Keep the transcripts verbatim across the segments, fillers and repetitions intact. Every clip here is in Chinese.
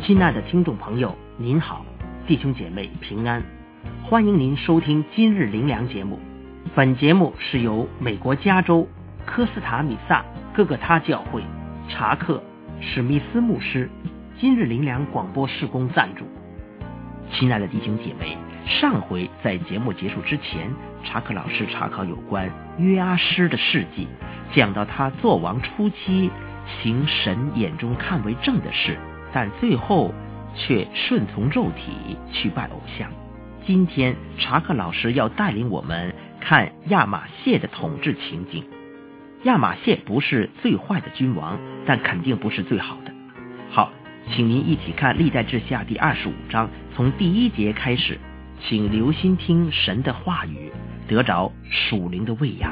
亲爱的听众朋友，您好，弟兄姐妹平安，欢迎您收听今日灵粮节目。本节目是由美国加州科斯塔米萨哥哥他教会查克史密斯牧师今日灵粮广播事工赞助。亲爱的弟兄姐妹，上回在节目结束之前，查克老师查考有关约阿施的事迹，讲到他作王初期行神眼中看为正的事，但最后却顺从肉体去拜偶像。今天查克老师要带领我们看亚玛谢的统治情景。亚玛谢不是最坏的君王，但肯定不是最好的。好，请您一起看历代志下第二十五章，从第一节开始，请留心听神的话语，得着属灵的喂养。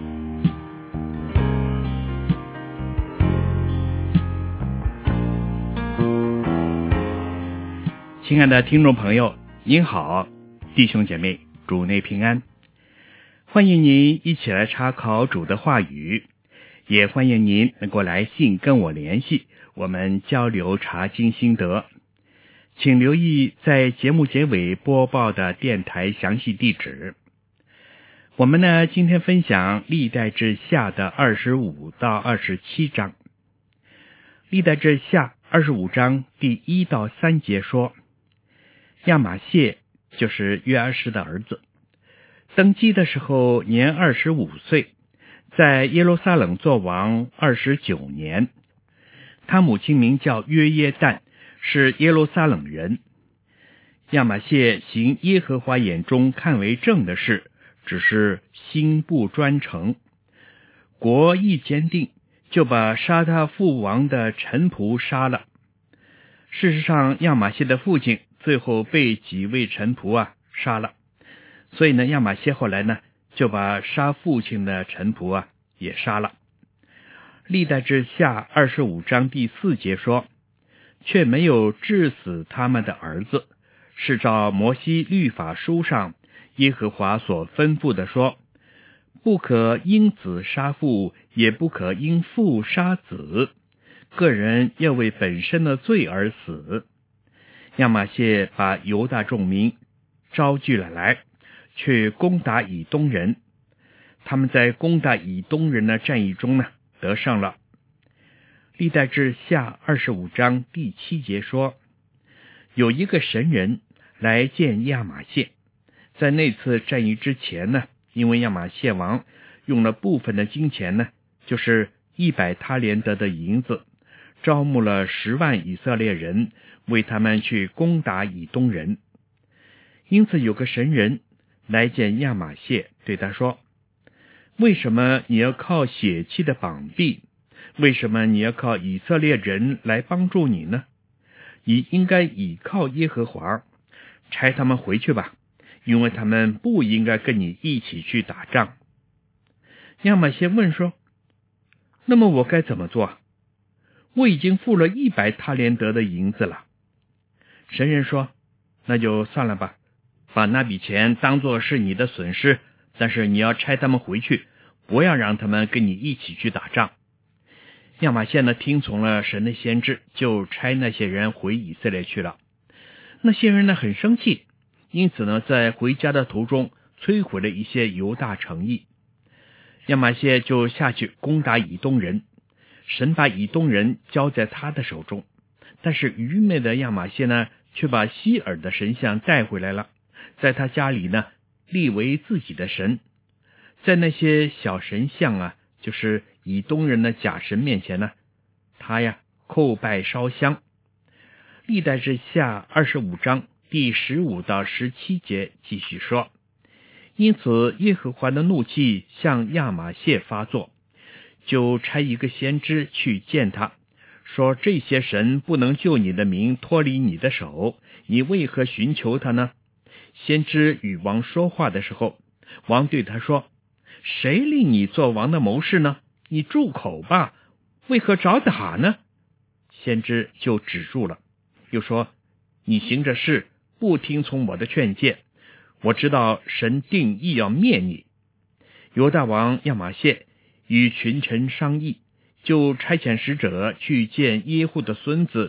亲爱的听众朋友，您好，弟兄姐妹，主内平安。欢迎您一起来查考主的话语，也欢迎您能够来信跟我联系，我们交流查经心得。请留意在节目结尾播报的电台详细地址。我们呢，今天分享历代志下的二十五到二十七章。历代志下二十五章第一到三节说，亚玛谢就是约阿施的儿子，登基的时候年二十五岁，在耶路撒冷作王二十九年。他母亲名叫约耶旦，是耶路撒冷人。亚玛谢行耶和华眼中看为正的事，只是心不专诚。国一坚定，就把杀他父王的臣仆杀了。事实上，亚玛谢的父亲最后被几位臣仆啊杀了，所以呢，亚玛谢后来呢就把杀父亲的臣仆啊也杀了。历代志下二十五章第四节说，却没有治死他们的儿子，是照摩西律法书上耶和华所吩咐的说，不可因子杀父，也不可因父杀子，个人要为本身的罪而死。亚玛谢把犹大众民招聚了来，去攻打以东人。他们在攻打以东人的战役中呢得胜了。历代志下二十五章第七节说，有一个神人来见亚玛谢。在那次战役之前呢，因为亚玛谢王用了部分的金钱呢，就是一百他连得的银子，招募了十万以色列人，为他们去攻打以东人。因此有个神人来见亚玛谢，对他说，为什么你要靠血气的膀臂？为什么你要靠以色列人来帮助你呢？你应该倚靠耶和华，差他们回去吧，因为他们不应该跟你一起去打仗。亚玛谢问说，那么我该怎么做？我已经付了一百他连得的银子了。神人说，那就算了吧，把那笔钱当作是你的损失，但是你要差他们回去，不要让他们跟你一起去打仗。亚玛谢呢，听从了神的先知，就差那些人回以色列去了。那些人呢很生气，因此呢在回家的途中摧毁了一些犹大城邑。亚玛谢就下去攻打以东人，神把以东人交在他的手中，但是愚昧的亚玛谢呢却把希尔的神像带回来了，在他家里呢立为自己的神。在那些小神像啊，就是以东人的假神面前呢，他呀叩拜烧香。历代志下二十五章第十五到十七节继续说，因此耶和华的怒气向亚玛谢发作，就差一个先知去见他，说，这些神不能救你的民脱离你的手，你为何寻求他呢？先知与王说话的时候，王对他说，谁令你做王的谋士呢？你住口吧，为何找打呢？先知就止住了，又说，你行这事不听从我的劝诫，我知道神定意要灭你。犹大王亚玛谢与群臣商议，就差遣使者去见耶户的孙子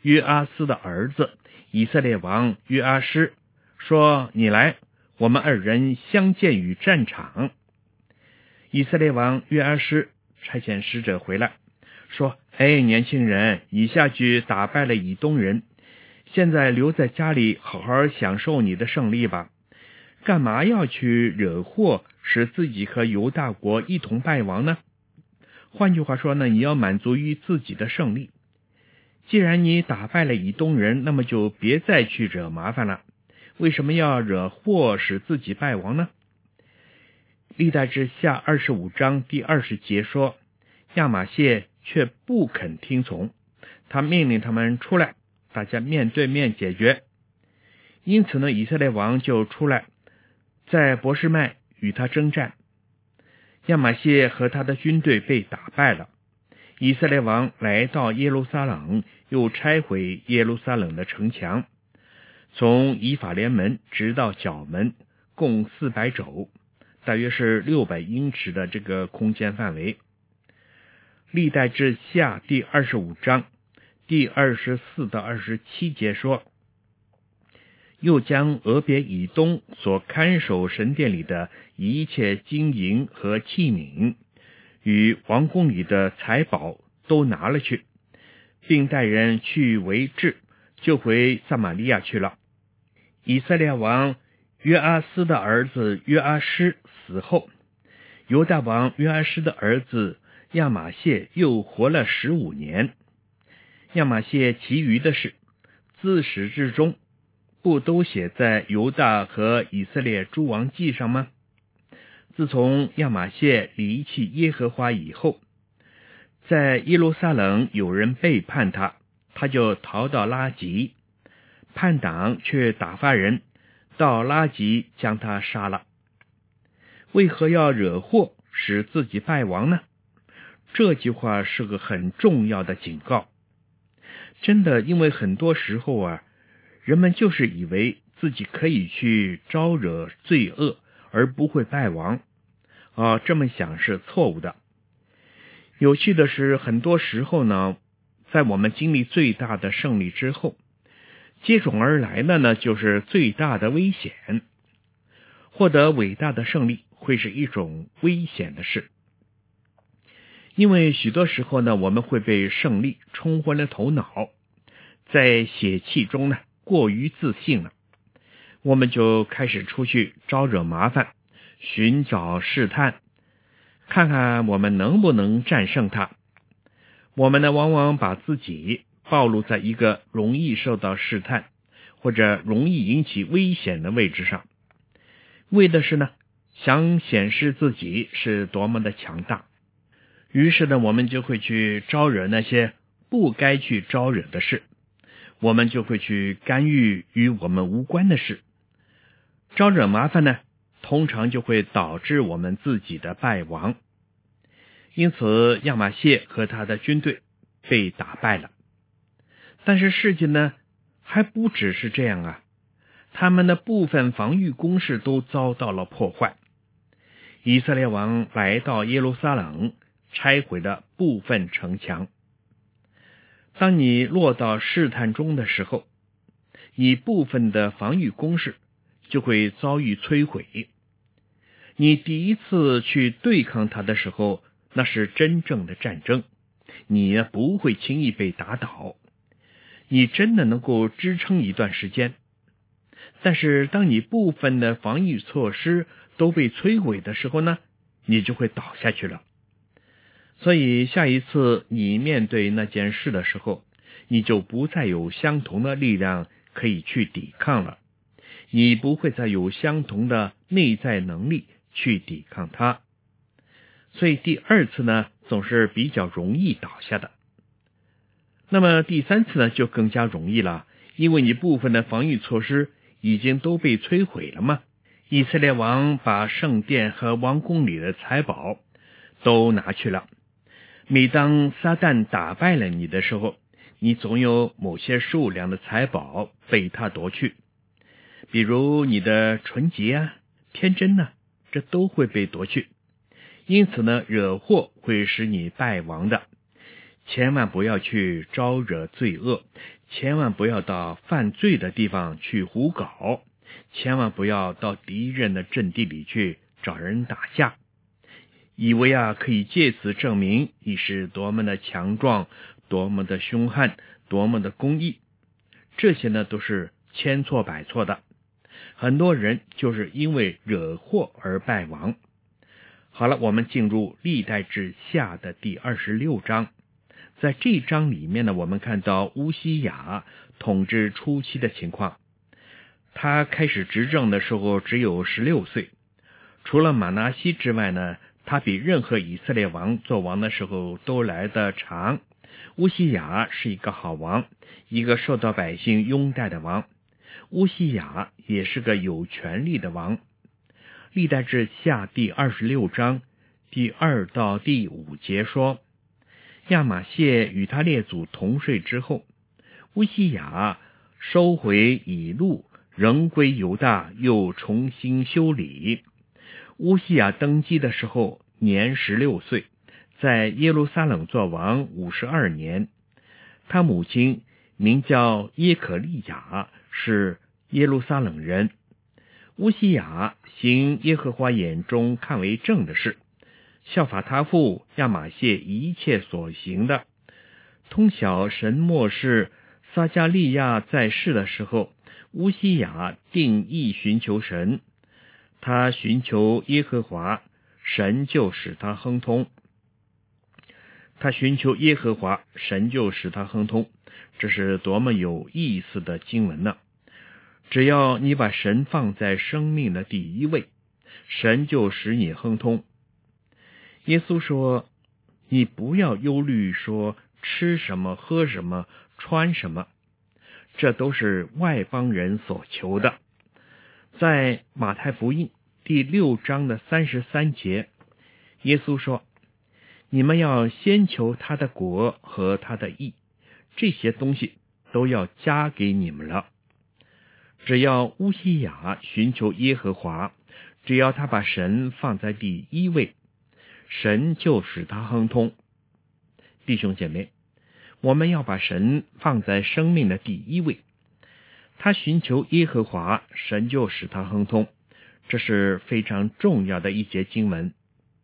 约阿斯的儿子以色列王约阿施，说：你来，我们二人相见于战场。以色列王约阿施差遣使者回来，说：哎，年轻人，你下去打败了以东人，现在留在家里好好享受你的胜利吧，干嘛要去惹祸，使自己和犹大国一同败亡呢？换句话说呢，你要满足于自己的胜利。既然你打败了以东人，那么就别再去惹麻烦了。为什么要惹祸使自己败亡呢？历代志下二十五章第二十节说，亚玛谢却不肯听从，他命令他们出来，大家面对面解决。因此呢，以色列王就出来，在伯示麦与他征战。亚玛谢和他的军队被打败了。以色列王来到耶路撒冷，又拆毁耶路撒冷的城墙，从以法莲门直到角门，共四百肘，大约是六百英尺的这个空间范围。历代志下第二十五章第二十四到二十七节说，又将俄别以东所看守神殿里的一切金银和器皿与王宫里的财宝都拿了去，并带人去为质，就回撒玛利亚去了。以色列王约阿斯的儿子约阿施死后，犹大王约阿施的儿子亚玛谢又活了十五年。亚玛谢其余的事，自始至终不都写在犹大和以色列诸王记上吗？自从亚玛谢离弃耶和华以后，在耶路撒冷有人背叛他，他就逃到拉吉，叛党却打发人到拉吉将他杀了。为何要惹祸使自己败亡呢？这句话是个很重要的警告。真的，因为很多时候啊，人们就是以为自己可以去招惹罪恶而不会败亡啊，这么想是错误的。有趣的是，很多时候呢，在我们经历最大的胜利之后，接踵而来的呢就是最大的危险。获得伟大的胜利会是一种危险的事，因为许多时候呢，我们会被胜利冲昏了头脑，在血气中呢过于自信了，我们就开始出去招惹麻烦，寻找试探，看看我们能不能战胜它。我们呢往往把自己暴露在一个容易受到试探或者容易引起危险的位置上，为的是呢想显示自己是多么的强大。于是呢，我们就会去招惹那些不该去招惹的事，我们就会去干预与我们无关的事。招惹麻烦呢，通常就会导致我们自己的败亡。因此，亚玛谢和他的军队被打败了。但是事情呢，还不只是这样啊，他们的部分防御工事都遭到了破坏。以色列王来到耶路撒冷，拆毁了部分城墙。当你落到试探中的时候，你部分的防御工事就会遭遇摧毁。你第一次去对抗它的时候，那是真正的战争，你呢不会轻易被打倒，你真的能够支撑一段时间。但是当你部分的防御措施都被摧毁的时候呢，你就会倒下去了。所以下一次你面对那件事的时候，你就不再有相同的力量可以去抵抗了，你不会再有相同的内在能力去抵抗它。所以第二次呢，总是比较容易倒下的。那么第三次呢，就更加容易了，因为你部分的防御措施已经都被摧毁了嘛。以色列王把圣殿和王宫里的财宝都拿去了。每当撒旦打败了你的时候，你总有某些数量的财宝被他夺去，比如你的纯洁啊、天真啊，这都会被夺去。因此呢，惹祸会使你败亡的。千万不要去招惹罪恶， 千万不要到犯罪的地方去胡搞，千万不要到敌人的阵地里去找人打架，以为啊可以借此证明你是多么的强壮，多么的凶悍，多么的公义。这些呢都是千错百错的，很多人就是因为惹祸而败亡。好了，我们进入历代志下的第二十六章。在这一章里面呢，我们看到乌西雅统治初期的情况。他开始执政的时候只有十六岁，除了马拿西之外呢，他比任何以色列王做王的时候都来得长。乌西雅是一个好王，一个受到百姓拥戴的王。乌西雅也是个有权力的王。历代志下第二十六章第二到第五节说，亚玛谢与他列祖同睡之后，乌西雅收回以路，仍归犹大，又重新修理。乌西雅登基的时候年十六岁，在耶路撒冷作王五十二年。他母亲名叫耶可利亚，是耶路撒冷人。乌西雅行耶和华眼中看为正的事，效法他父亚玛谢一切所行的。通晓神默示撒迦利亚在世的时候，乌西雅定义寻求神，他寻求耶和华，神就使他亨通。他寻求耶和华，神就使他亨通。这是多么有意思的经文呢！只要你把神放在生命的第一位，神就使你亨通。耶稣说，你不要忧虑说吃什么喝什么穿什么，这都是外邦人所求的。在马太福音第六章的三十三节，耶稣说，你们要先求他的国和他的义，这些东西都要加给你们了。只要乌西雅寻求耶和华，只要他把神放在第一位，神就使他亨通。弟兄姐妹，我们要把神放在生命的第一位，他寻求耶和华，神就使他亨通。这是非常重要的一节经文。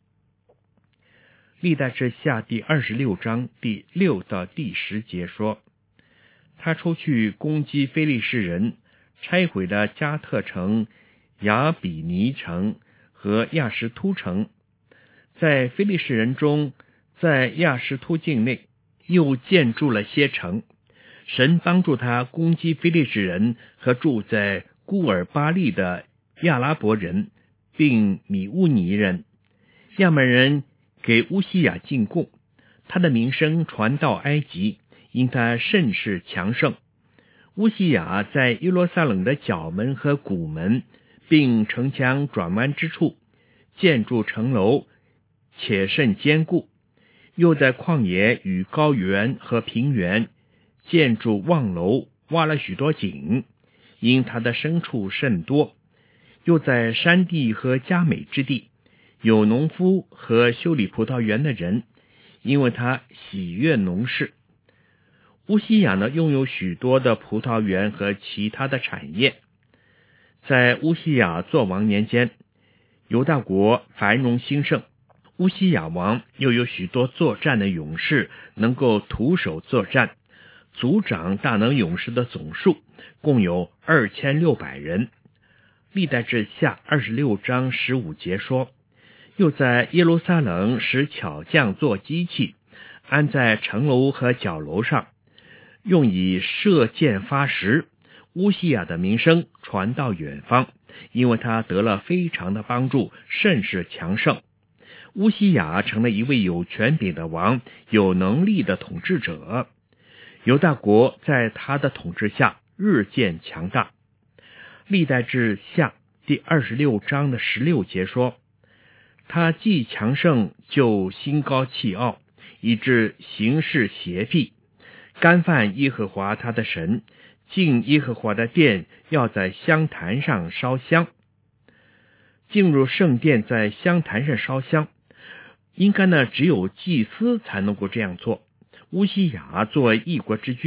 历代志下第二十六章第六到第十节说，他出去攻击非利士人，拆毁了加特城、亚比尼城和亚什突城。在非利士人中，在亚什突境内又建筑了些城。神帮助他攻击非利士人和住在孤尔巴利的亚拉伯人，并米乌尼人。亚门人给乌西雅进贡，他的名声传到埃及，因他甚是强盛。乌西雅在耶路撒冷的角门和谷门，并城墙转弯之处建筑城楼，且甚坚固。又在旷野与高原和平原建筑望楼，挖了许多井，因他的牲畜甚多。又在山地和佳美之地有农夫和修理葡萄园的人，因为他喜悦农事。乌西雅呢，拥有许多的葡萄园和其他的产业。在乌西雅作王年间，犹大国繁荣兴盛。乌西雅王又有许多作战的勇士，能够徒手作战。族长大能勇士的总数共有二千六百人。历代志下二十六章十五节说，又在耶路撒冷使巧匠做机器，安在城楼和角楼上，用以射箭发石。乌西雅的名声传到远方，因为他得了非常的帮助，甚是强盛。乌西雅成了一位有权柄的王，有能力的统治者。犹大国在他的统治下日渐强大。历代志下第二十六章的十六节说，他既强盛，就心高气傲，以致行事邪僻，干犯耶和华他的神，进耶和华的殿，要在香坛上烧香。进入圣殿，在香坛上烧香，应该呢只有祭司才能够这样做。乌西雅作为一国之君，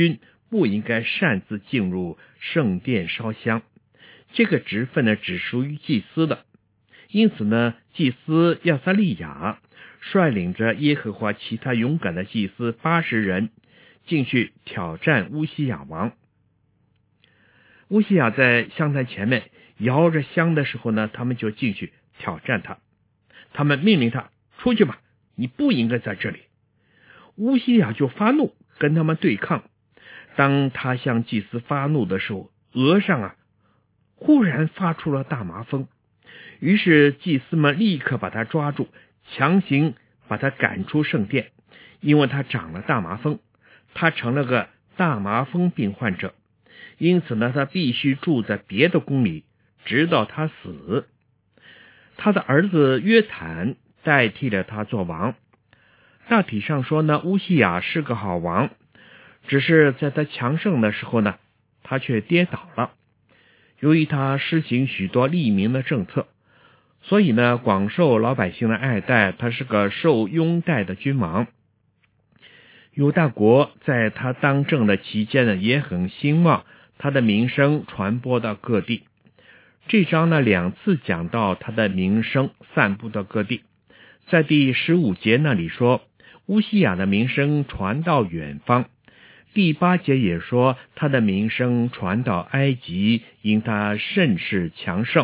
不应该擅自进入圣殿烧香，这个职分呢只属于祭司的。因此呢，祭司亚撒利雅率领着耶和华其他勇敢的祭司八十人进去挑战乌西雅王。乌西雅在香坛前面摇着香的时候呢，他们就进去挑战他，他们命令他出去吧，你不应该在这里。乌西雅就发怒，跟他们对抗。当他向祭司发怒的时候，额上啊忽然发出了大麻风，于是祭司们立刻把他抓住，强行把他赶出圣殿，因为他长了大麻风，他成了个大麻风病患者，因此呢，他必须住在别的宫里，直到他死。他的儿子约坦代替了他做王。大体上说呢，乌西雅是个好王，只是在他强盛的时候呢，他却跌倒了。由于他施行许多利民的政策，所以呢，广受老百姓的爱戴，他是个受拥戴的君王。犹大国在他当政的期间呢，也很兴旺，他的名声传播到各地。这章呢，两次讲到他的名声散布到各地。在第十五节那里说，乌西雅的名声传到远方。第八节也说，他的名声传到埃及，因他甚是强盛。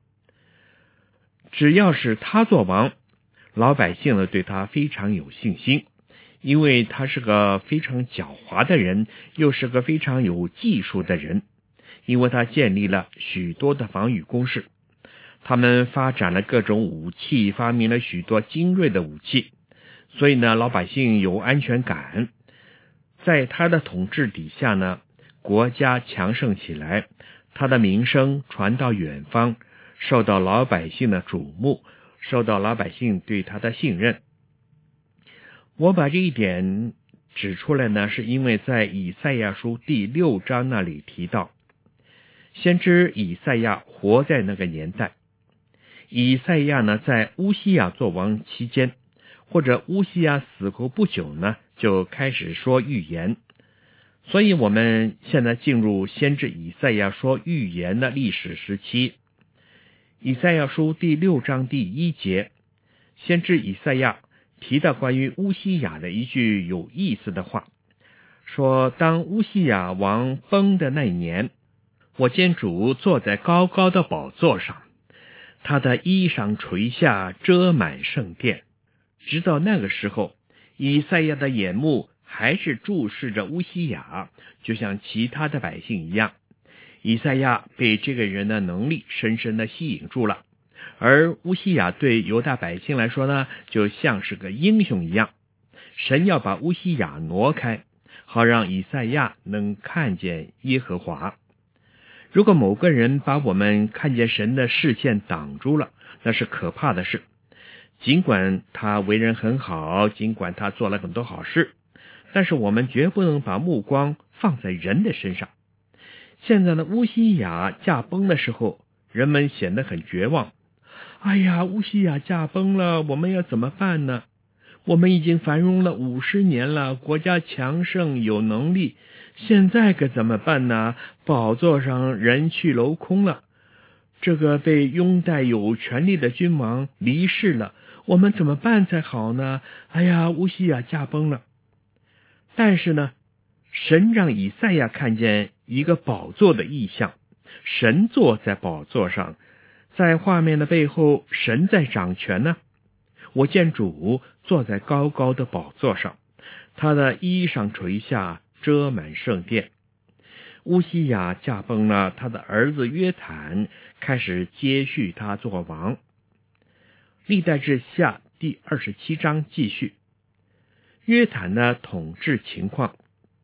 只要是他做王，老百姓呢对他非常有信心，因为他是个非常狡猾的人，又是个非常有技术的人，因为他建立了许多的防御工事，他们发展了各种武器，发明了许多精锐的武器，所以呢，老百姓有安全感。在他的统治底下呢，国家强盛起来，他的名声传到远方，受到老百姓的瞩目，受到老百姓对他的信任。我把这一点指出来呢，是因为在以赛亚书第六章那里提到，先知以赛亚活在那个年代。以赛亚呢，在乌西雅做王期间，或者乌西雅死后不久呢，就开始说预言。所以我们现在进入先知以赛亚说预言的历史时期。以赛亚书第六章第一节，先知以赛亚提到关于乌西雅的一句有意思的话，说当乌西雅王崩的那一年，我见主坐在高高的宝座上，他的衣裳垂下，遮满圣殿。直到那个时候，以赛亚的眼目还是注视着乌西雅，就像其他的百姓一样。以赛亚被这个人的能力深深的吸引住了，而乌西雅对犹大百姓来说呢，就像是个英雄一样。神要把乌西雅挪开，好让以赛亚能看见耶和华。如果某个人把我们看见神的视线挡住了，那是可怕的事。尽管他为人很好，尽管他做了很多好事，但是我们绝不能把目光放在人的身上。现在的乌西雅驾崩的时候，人们显得很绝望。哎呀，乌西雅驾崩了，我们要怎么办呢？我们已经繁荣了五十年了，国家强盛有能力，现在该怎么办呢？宝座上人去楼空了，这个被拥戴有权力的君王离世了，我们怎么办才好呢？哎呀，乌西雅驾崩了。但是呢，神让以赛亚看见一个宝座的意象，神坐在宝座上，在画面的背后，神在掌权呢。我见主坐在高高的宝座上，他的衣裳垂下，遮满圣殿。乌西雅驾崩了，他的儿子约坦开始接续他做王。历代志下第二十七章继续约坦的统治情况。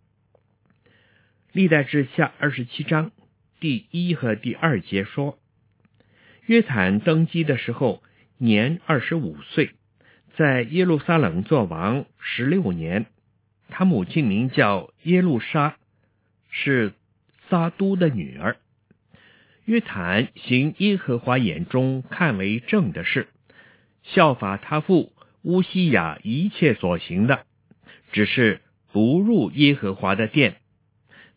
历代志下二十七章第一和第二节说，约坦登基的时候年二十五岁，在耶路撒冷做王十六年。他母亲名叫耶路沙，是撒都的女儿。约坦行耶和华眼中看为正的事，效法他父乌西雅一切所行的，只是不入耶和华的殿。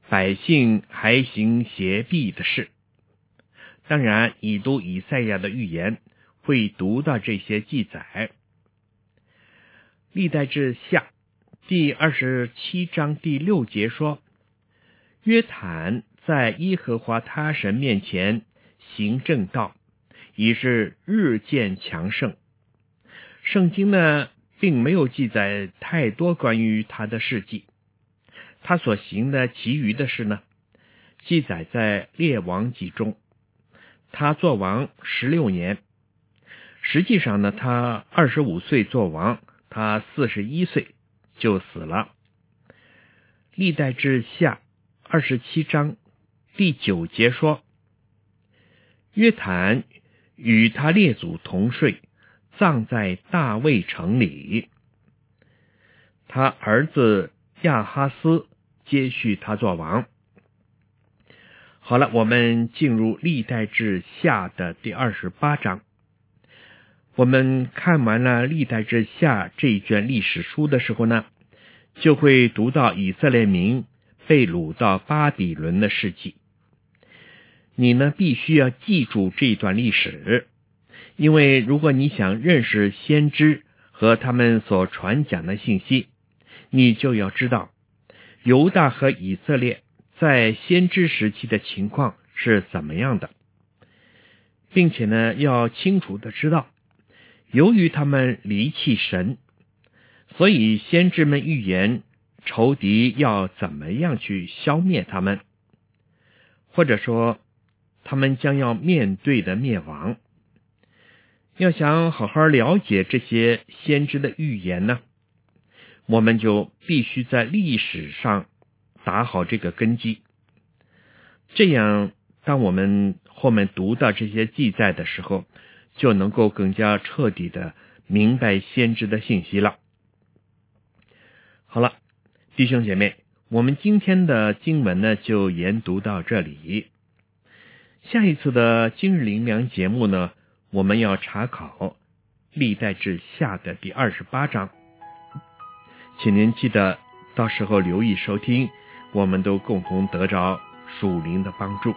百姓还行邪僻的事。当然，你读以赛亚的预言会读到这些记载。历代志下第二十七章第六节说，约坦在耶和华他神面前行正道，已是日渐强盛。圣经呢，并没有记载太多关于他的事迹，他所行的其余的事呢，记载在列王记中。他做王十六年，实际上呢，他二十五岁做王，他四十一岁就死了。历代志下二十七章第九节说，约坦与他列祖同睡，葬在大卫城里。他儿子亚哈斯接续他做王。好了，我们进入历代志下的第二十八章。我们看完了历代志下这一卷历史书的时候呢，就会读到以色列民被掳到巴比伦的事迹。你呢，必须要记住这一段历史，因为如果你想认识先知和他们所传讲的信息，你就要知道犹大和以色列在先知时期的情况是怎么样的，并且呢，要清楚的知道，由于他们离弃神，所以先知们预言仇敌要怎么样去消灭他们，或者说他们将要面对的灭亡。要想好好了解这些先知的预言呢，我们就必须在历史上打好这个根基，这样当我们后面读到这些记载的时候，就能够更加彻底的明白先知的信息了。好了，弟兄姐妹，我们今天的经文呢就研读到这里。下一次的今日灵粮节目呢，我们要查考历代志下的第二十八章，请您记得到时候留意收听，我们都共同得着属灵的帮助。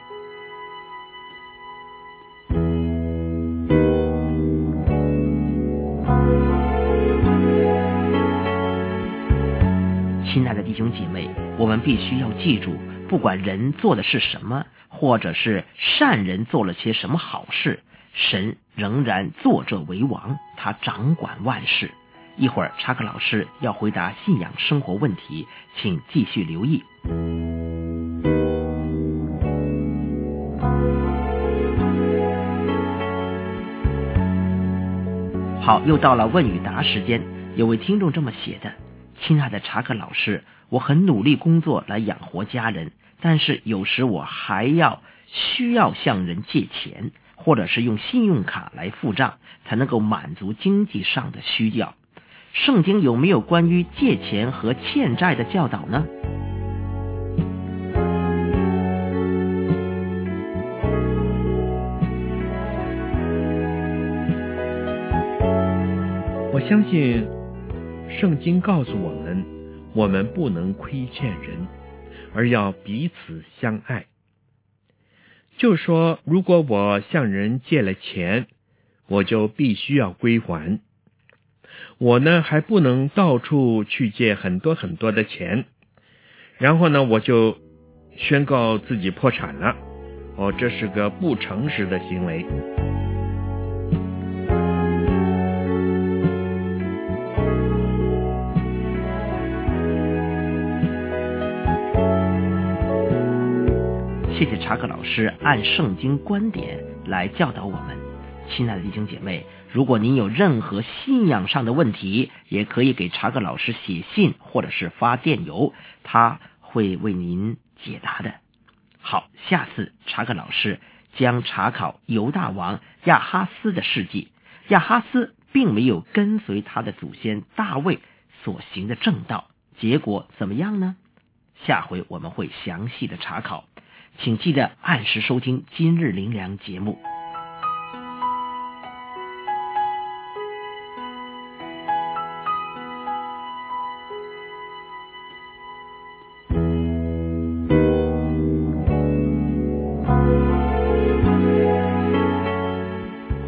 亲爱的弟兄姐妹，我们必须要记住，不管人做的是什么，或者是善人做了些什么好事，神仍然坐着为王，他掌管万事。一会儿查克老师要回答信仰生活问题，请继续留意。好，又到了问与答时间。有位听众这么写的：亲爱的查克老师，我很努力工作来养活家人，但是有时我还要需要向人借钱，或者是用信用卡来付账，才能够满足经济上的需要。圣经有没有关于借钱和欠债的教导呢？ 我相信圣经告诉我们，我们不能亏欠人，而要彼此相爱。就是说，如果我向人借了钱，我就必须要归还。我呢，还不能到处去借很多很多的钱，然后呢，我就宣告自己破产了。哦，这是个不诚实的行为。 谢谢查克老师按圣经观点来教导我们。亲爱的弟兄姐妹，如果您有任何信仰上的问题，也可以给查克老师写信或者是发电邮，他会为您解答的。好，下次查克老师将查考犹大王亚哈斯的事迹。亚哈斯并没有跟随他的祖先大卫所行的正道，结果怎么样呢？下回我们会详细的查考，请记得按时收听今日灵粮节目。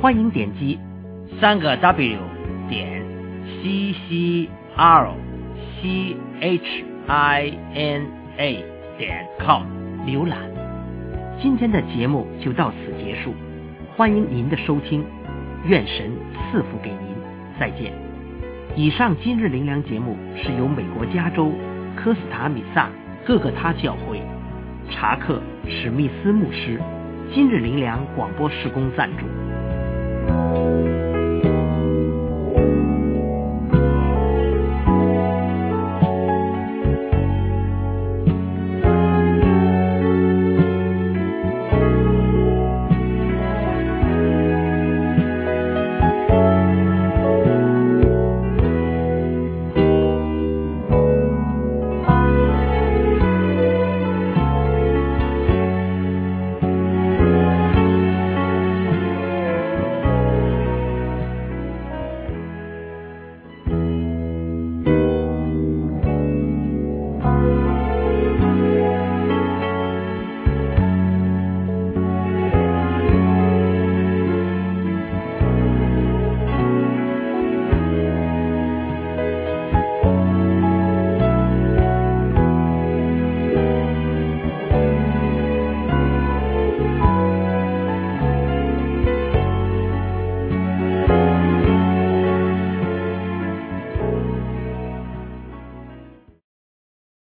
欢迎点击三个 W 点 C C R C H I N A 点 com 浏览。今天的节目就到此结束，欢迎您的收听，愿神赐福给您，再见。以上今日灵粮节目是由美国加州科斯塔米萨各个他教会查克史密斯牧师今日灵粮广播事工赞助。